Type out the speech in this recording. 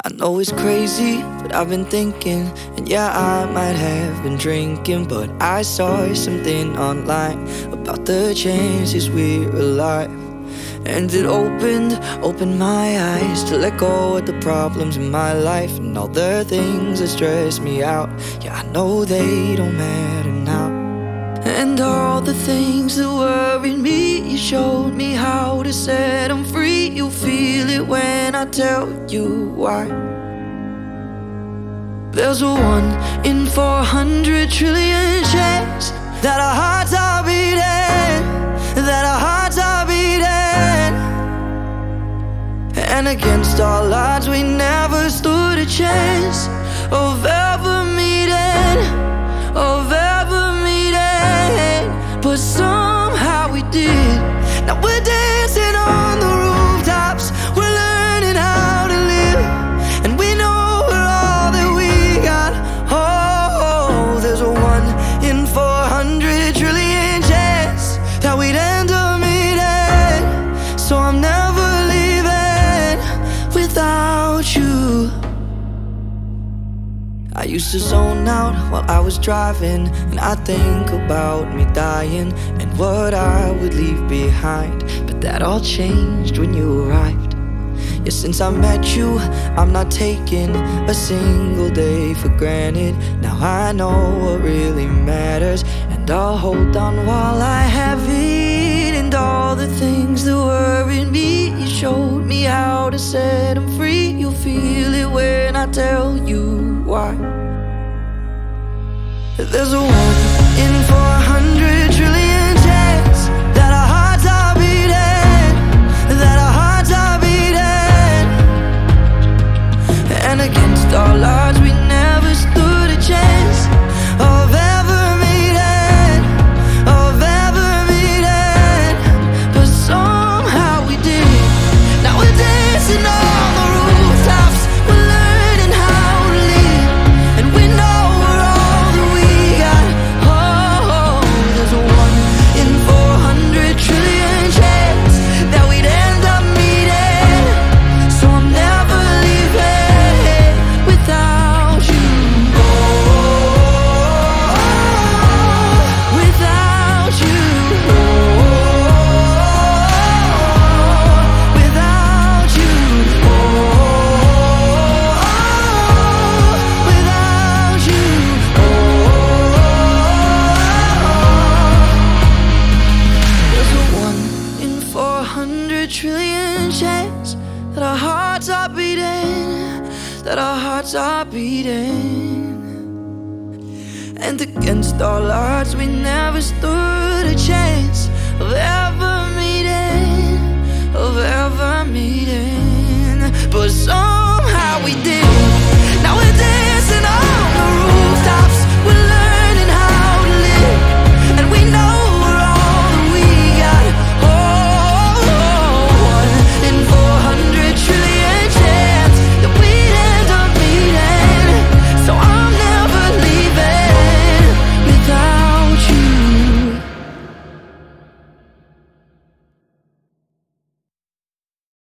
I know it's crazy, but I've been thinking, and yeah, I might have been drinking, but I saw something online about the chances we're alive. And it opened my eyes to let go of the problems in my life and all the things that stress me out. Yeah, I know they don't matter now. And all the things that worried me, you showed me how to set them free. You feel it when I tell you why. There's a 1 in 400 trillion chance that our hearts are beating, that our hearts are beating. And against all odds we never stood a chance of ever meeting, of ever meeting. But somehow we did. Now we're dancing on the rooftops, we're learning how to live, and we know we're all that we got. Oh, there's a 1 in 400 trillion chance that we'd end up meeting. So I'm never leaving without you. I used to zone out while I was driving, and I think about me dying and what I would leave behind. But that all changed when you arrived. Yeah, since I met you, I'm not taking a single day for granted. Now I know what really matters, and I'll hold on while I have it. And all the things that worried me, you showed me how to set them free. You feel it when I tell you why. There's a 1 in 400 trillion chance that our hearts are beating, that our hearts are beating. And against all odds we never stood a chance of ever meeting, of ever meeting. But somehow we did. Now we're dancing on the rooftops, we're learning how to live, and we know we're all that we got. Oh, there's a 1 in 400 trillion chance that we'd end up meeting. So I'm never leaving without you. Oh, without you. Oh, without you. Oh, without you. There's a 1 in 400 trillion chance that our hearts are beating, that our hearts are beating. And against all odds we never stood a chance of ever